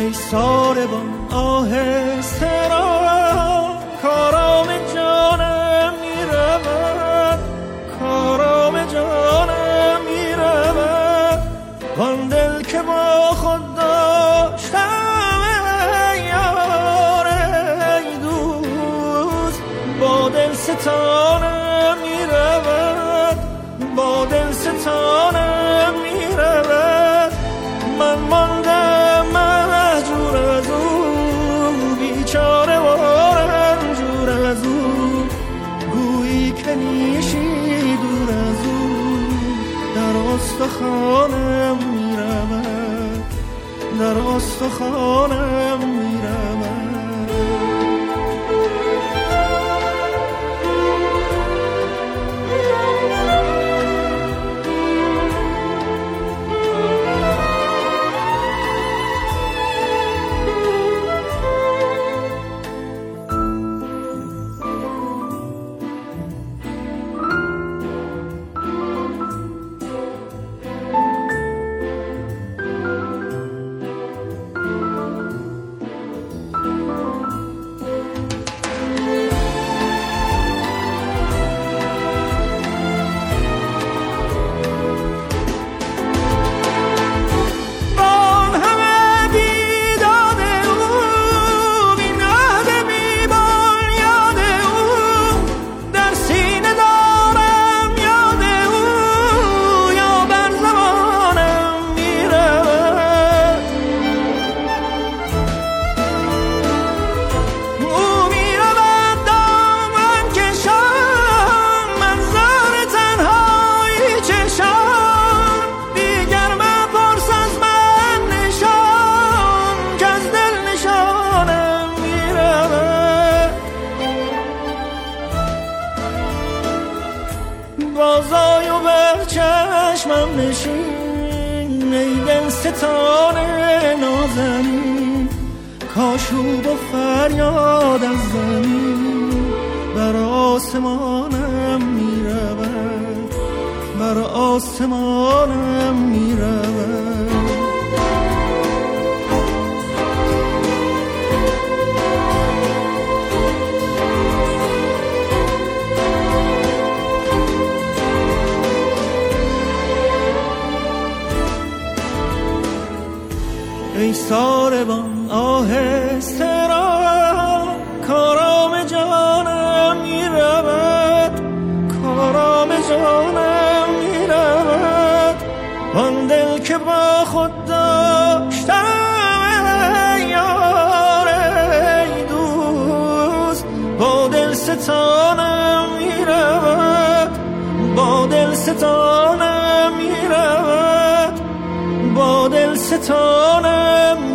ای ساربان آهسته را کارام جانم میرود، کارام جانم میرود. آن دل که با خود داشتم ای یار ای دوست، با دل ستانم میرود، با دل ستانم میرود. من ماندم مهجور از او، بیچاره و رنجور از او، گویی که نیشی دور از او، در استخوانم میرود، در استخوانم میرود. بازای و بر چشمم نشین، ای دل ستاره نازنین، کاشوب و فریاد از زمین بر آسمانم میرود، بر آسمانم میرود. ای ساربان آهسته را کارام جانم میرود، کارام جانم میرود. آن دل که با خود داشتم ای یار ای دوست، با دل ستانم میرود، با دل ستانم میرود، با دل ستانم